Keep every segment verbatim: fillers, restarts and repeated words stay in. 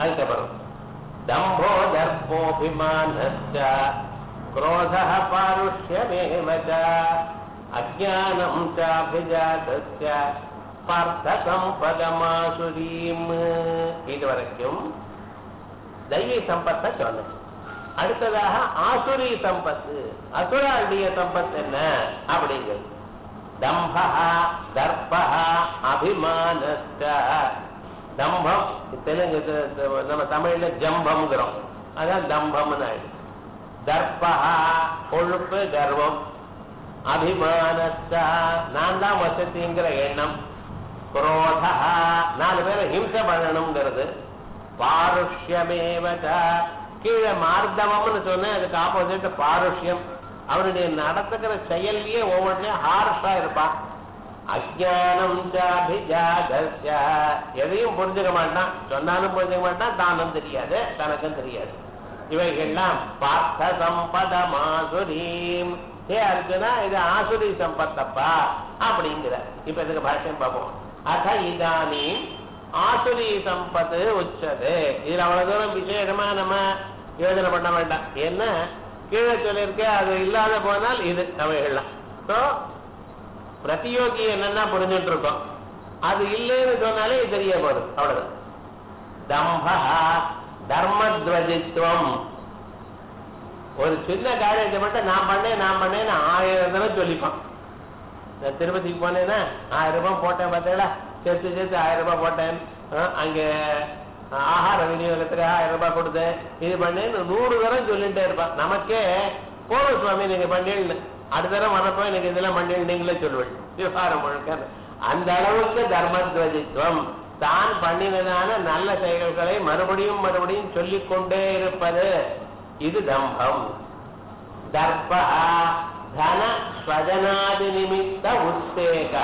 அதுக்கப்புறம் தம்போ தர்போபிமானஸ்ச क्रोधः पारुष्यमेव च अज्ञानं चाभिजातस्य पार्थसम्पदमासुरीम् இதுவரைக்கும் தெய்வீ சம்பத்தை சொன்னது. அடுத்ததாக ஆசுரி சம்பத்து, அசுராளுடைய சம்பத்து என்ன அப்படிங்கிறது. தம்பா தர்பா அபிமானஸ்ச. தம்பம் தெலுங்கு நம்ம தமிழ்ல ஜம்பம்ங்கிறோம், அதான் தம்பம்னு ஆயிடுச்சு. தர்பா கொழுப்பு கர்வம், அபிமானஸ்ச நான் தான் வசதிங்கிற எண்ணம், குரோதா நாலு பேரை ஹிம்சை பண்ணணுங்கிறது, பாருஷ்யமேவ கீழே மார்தவம்னு சொன்னேன், அதுக்கு ஆப்போசிட் பாருஷ்யம். அவனுடைய நடத்துக்கிற செயல்லையே ஒவ்வொன்றையும் ஹார்ஷா இருப்பான். அஜ்ஞானம் சாபிஜாதஸ்ய எதையும் புரிஞ்சுக்க மாட்டான், சொன்னாலும் புரிஞ்சுக்க மாட்டான், தானும் தெரியாது தனக்கும் தெரியாது. இவைகள்லாம் பார்த்த சம்பதமாசுரீம். ஏ அர்ஜுனா இது ஆசுரி சம்பத்தப்பா அப்படிங்கிற. இப்ப இதுக்கு பாஷ்யம் பார்ப்போம். அத இதானி ஆசுரி சம்பத்து உச்சது. இதுல அவ்வளவு தூரம் விசேஷமா நம்ம யோஜனை பண்ண வேண்டாம். என்ன கீழே சொல்லியிருக்க அது இல்லாத போனால் இது அவைகள்லாம் பிரதியோகி என்னன்னா புரிஞ்சுட்டு இருக்கோம், அது இல்லைன்னு சொன்னாலே தெரிய போகுது. அவ்வளவுதான். தம்பா தர்மத்வஜித்வம். ஒரு சின்ன காரியத்தை மட்டும் நான் பண்ணேன் நான் பண்ணேன்னு ஆயிரம் தடவை சொல்லிப்பான். நான் திருப்பதிக்கு போனேன்னா ஆயிரம் ரூபாய் போட்டேன் பார்த்தீங்களா, சேர்த்து சேர்த்து ஆயிரம் ரூபாய் போட்டேன், அங்கே ஆகார விநியோகத்துக்கு ஆயிரம் ரூபாய் கொடுத்தேன், இது பண்ணேன்னு நூறு தரம் சொல்லிட்டே இருப்பான். நமக்கே போன சுவாமி நீங்க பண்ணீங்கன்னு, அடுத்த தரம் வரப்போ எனக்கு இதெல்லாம் பண்ணீங்க நீங்களே சொல்லுவேன் விவகாரம் முழுக்க. அந்த அளவுக்கு தர்மத்வஜித்வம், தான் பண்ணினதான நல்ல செயல்களை மறுபடியும் மறுபடியும் சொல்லிக் கொண்டே இருப்பது, இது தம்பம். தர்ப தன ஸ்வஜனாதி நிமித்த உத்வேகா.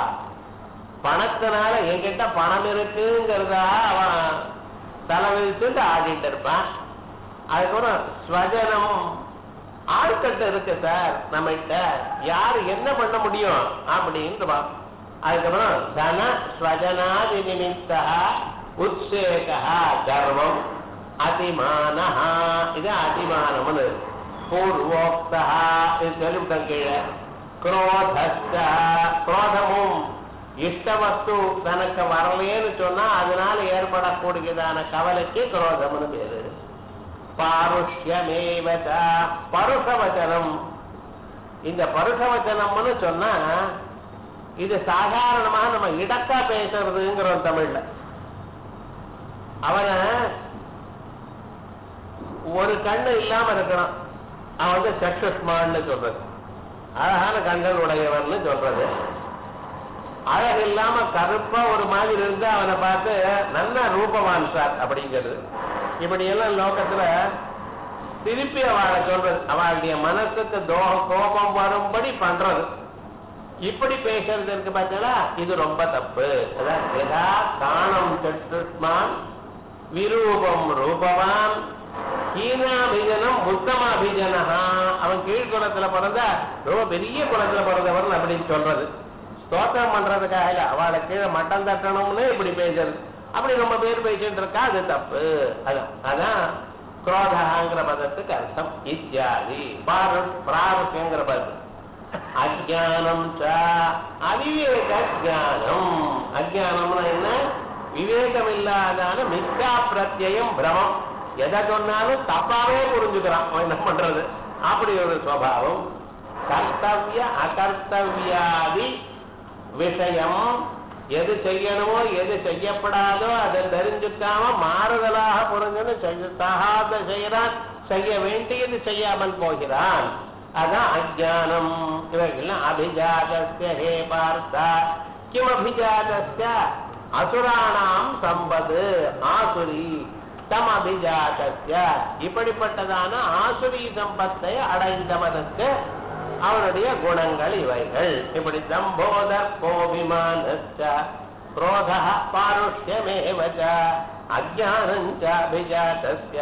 பணத்தினால என்கிட்ட பணம் இருக்குங்கிறதா அவன் தலைவிரிச்சுட்டு ஆடிட்டு இருப்பான். அதுக்கப்புறம் ஸ்வஜனம் ஆட்கட்டு இருக்கு சார் நம்ம கிட்ட, யாரு என்ன பண்ண முடியும் அப்படின்னு. அதுக்கப்புறம் தன ஸ்வஜனாதி நிமித்த உத்வேகா கர்வம் அதிமானா. இது அதிமானம்னு பூர்வோக்தா இது சொல்லிவிட்டோம் கீழே. குரோதஸ்த குரோதமும் இஷ்ட வஸ்து தனக்கு வரலேன்னு சொன்னா அதனால ஏற்படக்கூடியதான கவலைக்கு குரோதம்னு பேரு. பாருஷ்யமேவ பருஷவச்சனம். இந்த பருஷவச்சனம்னு சொன்னா இது சாதாரணமாக நம்ம இடக்கா பேசுறதுங்கிறோம் தமிழ்ல. அவனை ஒரு கண்ணு இல்லாம இருக்கிறான், அவன் வந்து சக்ஷுஷ்மான்னு சொல்றது, அழகான கண்கள் உடையவன் சொல்றது. அழகு இல்லாம கருப்பா ஒரு மாதிரி இருந்து அவனை பார்த்து நல்ல ரூபவான் சார் அப்படிங்கிறது. இப்படி எல்லாம் லோகத்துல திருப்பி அவளை சொல்றது, அவளுடைய மனசுக்கு தோக கோபம் வரும்படி பண்றது. இப்படி பேசுறது இருக்கு பார்த்தீங்களா, இது ரொம்ப தப்பு. அதான் எதா காணம் சக்ஷுஷ்மான் விரூபம் ரூபவான் ஹீனாபிஜனம் உத்தமாபிஜனஹா. அவன் கீழ்குணத்துல பிறந்த ரொம்ப பெரிய குணத்துல பிறந்தவன் அப்படின்னு சொல்றது. ஸ்தோத்திரம் பண்றதுக்காக இல்ல, அவளை கீழே மட்டம் தட்டணும்னு இப்படி பேசுறது. அப்படி ரொம்ப பேர் பேசிட்டு இருக்கா, அது தப்பு. அதான் அதான் குரோதங்கிற பதத்துக்கு அர்த்தம். இத்தியாதி பிராருஷ்யங்கிற பதம். அஜானம் அவிவேக ஜானம். அஜானம்னா என்ன? விவேகம் இல்லாதான மித்யா பிரத்யம் பிரமம். எதை சொன்னாலும் தப்பாவே புரிஞ்சுக்கிறான் அவன் என்ன பண்றது, அப்படி ஒரு சுவாவம். கர்த்தவிய அகர்த்தவியாதி விஷயம், எது செய்யணுமோ எது செய்யப்படாதோ அதை தெரிஞ்சுக்காம மாறுதலாக புரிஞ்சுன்னு செய்யாத செய்யறான், செய்ய வேண்டியது செய்யாமல் போகிறான். அதான் அஜானம். இவர்கள்லாம் அபிஜாதஸ்ய ஹே பார்த்தா கிம் அபிஜாதஸ்ய அசுராணாம் சம்பது ஆசுரி தம் அபிஜாதஸ்ய. இப்படிப்பட்டதான ஆசுரி சம்பத்தை அடைந்தவனுக்கு அவனுடைய குணங்கள் இவைகள். இப்படி தம்போதர் கோபிமானஸ்ச क्रोधः पारुष्यमेव च अज्ञानं च अभिजातस्य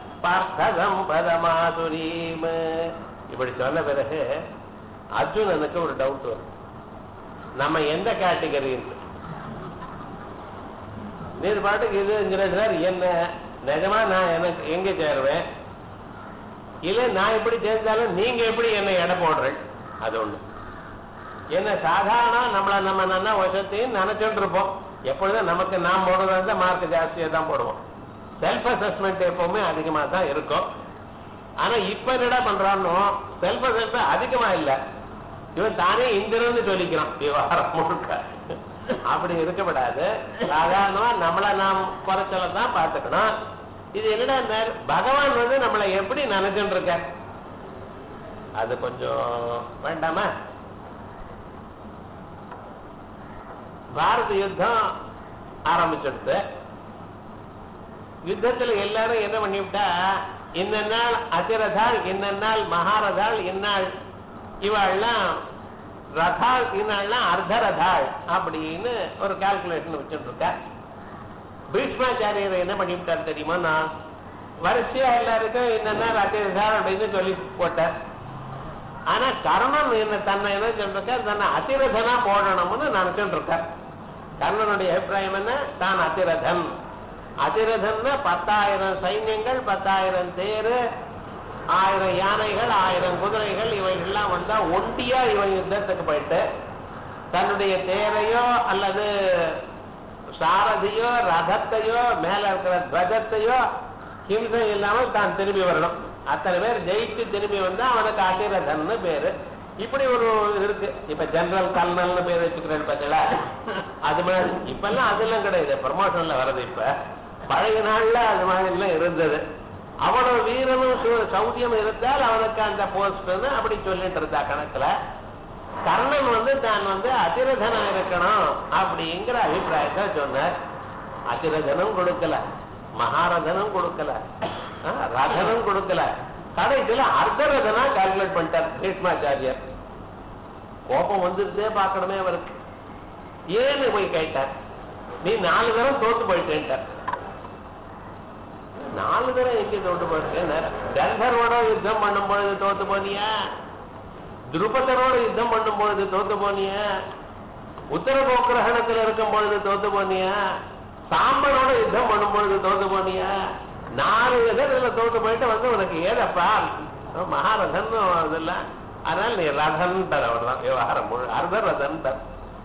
पार्थसम्पदमासुरीम्. இப்படி சொன்ன பிறகு அர்ஜுனனுக்கு ஒரு டவுட் வரும், நம்ம எந்த கேட்டகரி? நீர் பாட்டுக்கு இதுங்கிற சார் என்ன நிஜமா நான் எனக்கு எங்க சேருவேன், இல்ல நான் எப்படி சேர்ந்தாலும் நீங்க எப்படி என்னை எடை போடுறேன். அது ஒண்ணு. என்ன சாதாரண நம்மள நம்ம நல்லா வருஷத்தையும் நினைச்சுட்டு இருப்போம். எப்பொழுதும் நமக்கு நாம் போடுறதா இருந்தால் மார்க் ஜாஸ்தியாக தான் போடுவோம். செல்ஃப் அசஸ்மெண்ட் எப்பவுமே அதிகமாக தான் இருக்கும். ஆனா இப்ப என்னடா பண்றான்னு செல்ஃப் அசஸ்மெண்ட் அதிகமா இல்லை, இவன் தானே இந்திரன்னு சொல்லிக்கிறான் விவகாரம் முழுக்க. அப்படி இருக்கப்படாது. சாதாரணமா நம்மளை நாம் குறைச்சல தான் பார்த்துக்கணும். இது என்னடா பகவான் வந்து நம்மளை எப்படி நினைச்சுட்டு இருக்க, அது கொஞ்சம் வேண்டாமா? பாரத யுத்தம் ஆரம்பிச்சுடுத்து. யுத்தத்துல எல்லாரும் என்ன பண்ணிவிட்டா, இந்த நாள் அதிரதாள், இந்த நாள் மகாரதாள், இந்நாள் இவாள்லாம் ரதாள், இந்நாள்லாம் அர்த்தரதாள் அப்படின்னு ஒரு கால்குலேஷன் வச்சுட்டு இருக்க. பீஷ்மாச்சாரியர் என்ன பண்ணிவிட்டார் தெரியுமா, நான் வரிசையா எல்லாருக்கும் இந்த நாள் அதிரதாள் அப்படின்னு சொல்லி போட்டார். ஆனா கர்ணன் என்ன தன்னை என்ன சொல்றார், தன்னை அதிரதனா போடணும்னு நினைச்சுட்டு இருக்கார். கர்ணனுடைய அபிப்பிராயம் என்ன, தான் அதிரதன். அதிரதன் பத்தாயிரம் சைன்யங்கள், பத்தாயிரம் தேரு, ஆயிரம் யானைகள், ஆயிரம் குதிரைகள், இவைகள்லாம் வந்தா ஒண்டியா இவன் யுத்தத்துக்கு போயிட்டு தன்னுடைய தேரையோ அல்லது சாரதியோ ரதத்தையோ மேல இருக்கிற துவஜத்தையோ ஹிம்சை இல்லாமல் தான் திரும்பி வரணும். அத்தனை பேர் ஜெயிச்சு திரும்பி வந்தா அவனுக்கு அதிரதன்னு பேரு. இப்படி ஒரு இருக்கு. இப்ப ஜெனரல் கர்னல்னு பேர் வச்சுக்கிறேன் பார்த்தீங்களா, அது மாதிரி இப்ப எல்லாம் அதெல்லாம் கிடையாது, ப்ரமோஷன்ல வர்றது. இப்ப பழைய நாள்ல அது மாதிரி எல்லாம் இருந்தது. அவனோட வீரனும் சௌரியம் இருந்தால் அவனுக்கு அந்த போஸ்ட் அப்படி சொல்லிட்டு இருந்தா கணக்குல. கர்ணன் வந்து தான் வந்து அதிரதனா இருக்கணும் அப்படிங்கிற அபிப்பிராயத்தை சொன்னார். அதிரதனும் கொடுக்கல, மகாரதனும் கொடுக்கல, ரதனும் கொடுக்கல, கடைசியில அர்த்தரதனா கால்குலேட் பண்ணிட்டார் பீஷ்மாச்சாரியர். கோபம் வந்துருந்தே பார்க்கணுமே அவருக்கு. ஏன்னு போய் கேட்டார், நீ நாலு தரம் தோத்து போயிட்டேன்ட்டார். நாலு தரம் எங்க தோத்து போயிட்டேன், கந்தரோட யுத்தம் பண்ணும் பொழுது தோத்து போனியா, துருபதரோட யுத்தம் பண்ணும் பொழுது தோத்து போனியா, உத்தரகோக்கிரகணத்தில் இருக்கும் பொழுது தோத்து போனியா, சாம்பனோட யுத்தம் பண்ணும் பொழுது தோத்து போனியா, நாலு எதிரில தோத்து போயிட்டு வந்து உனக்கு ஏதப்பா மகாரதன் இதெல்லாம். அதனால நீ ரதன் தர அவர்தான் விவகாரம் முழு அர்த்த ரதன் தர்.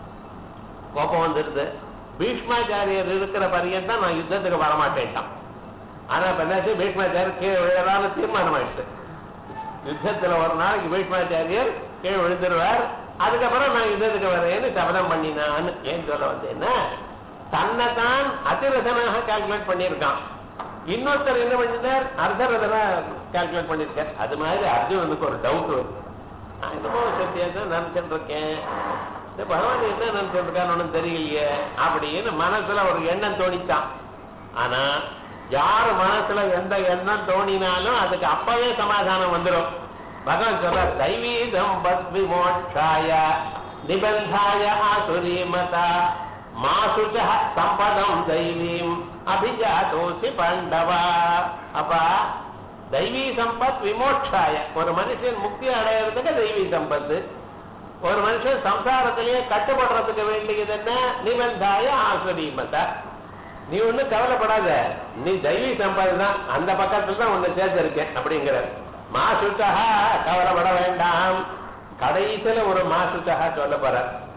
கோபம் வந்துருது. பீஷ்மாச்சாரியர் இருக்கிற பரியந்தான் நான் யுத்தத்துக்கு வரமாட்டேன்ட்டான். ஆனா இப்ப என்னாச்சு, பீஷ்மாச்சாரியர் கீழே விழலான்னு தீர்மானம் ஆயிடுச்சு. யுத்தத்துல ஒரு நாளைக்கு பீஷ்மாச்சாரியர் கீழே விழுந்துருவார், அதுக்கப்புறம் நான் யுத்தத்துக்கு வரேன்னு சபதம் பண்ணினான்னு. ஏன் சொல்ல வந்தேன்னா, தன்னைத்தான் அதிரதனாக கால்குலேட் பண்ணியிருக்கான். இன்னொருத்தர் என்ன பண்ணிட்டார், அர்த்தரதனா கால்குலேட் பண்ணிருக்கார். அது மாதிரி அர்ஜுனனுக்கு ஒரு டவுட் வருது. நான் என்னமோ சத்தியாதான் நினைச்சுட்டு இருக்கேன், இந்த பகவான் என்ன நினைச்சுட்டு இருக்கான்னு ஒன்றும் தெரியலையே அப்படின்னு மனசுல ஒரு எண்ணம் தோணித்தான். ஆனா யார் மனசுல எந்த எண்ணம் தோணினாலும் அதுக்கு அப்பவே சமாதானம் வந்துடும். பகவான் சொல்றார், தைவீதம் பத்மி மோட்சாய நிபந்தாய ஆசுரீமதா மாசுச்ச சம்பதம் தெய்வீம் அபிஜாதோசி பாண்டவா. அப்பா தெய்வீ சம்பத் விமோட்சாய, ஒரு மனுஷன் முக்தி அடையிறதுக்கு தெய்வீ சம்பத்து. ஒரு மனுஷன் சம்சாரத்திலேயே கட்டுப்படுறதுக்கு வேண்டியது என்ன, நிபந்தாய ஆசுரீமதா. நீ ஒண்ணு கவலைப்படாத, நீ தெய்வீ சம்பத் தான், அந்த பக்கத்துல தான் ஒண்ணு சேர்ந்திருக்கேன் அப்படிங்கிற. மாசுச்சா கவலைப்பட வேண்டாம். கடைசியில ஒரு மாசுச்சா சொல்ல போற,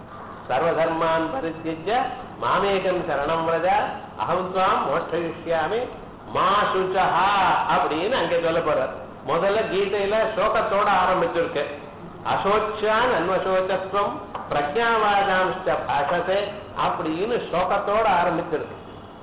சர்வதர்மான் பரித்யஜ்ய மாமேகம் சரணம் விரஜ அஹம் துவாம் மோட்சயிஷ்யாமி மா சுச்சா அப்படின்னு அங்கே சொல்ல போறார். முதல்ல கீதையில சோகத்தோட ஆரம்பிச்சிருக்கு. அசோச்சான் அன்வசோச்சத்வம் பிரஜாவாதாம்ச பாஷதே அப்படின்னு சோகத்தோட ஆரம்பிச்சிருக்கு.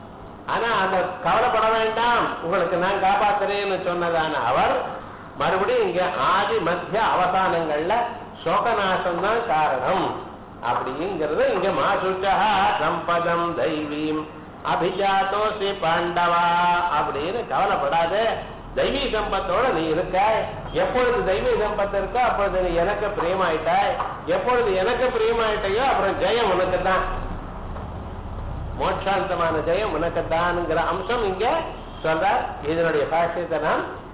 ஆனா அந்த கவலைப்பட வேண்டாம், உங்களுக்கு நான் காப்பாத்துறேன்னு சொன்னதான அவர் மறுபடியும் இங்க ஆதி மத்திய அவசானங்கள்ல சோகநாசம் தான் காரணம் அப்படிங்கிறது. இங்க மாசுச்சா சம்பதம் தெய்வீம் அபிஜாதோசி பாண்டவா அப்படின்னு கவலைப்படாத, தெய்வீ சம்பத்தோட நீ இருக்க. எப்பொழுது தெய்வீ சம்பத்து இருக்கோ அப்பொழுது நீ எனக்கு பிரியமாயிட்டாய். எப்பொழுது எனக்கு பிரியமாயிட்டையோ அப்புறம் ஜெயம் உனக்கு தான், மோட்சாந்தமான ஜெயம் உனக்கு தான்ங்கிற அம்சம் இங்க சொல்ற. இதனுடைய பாஷ்யத்தை நான்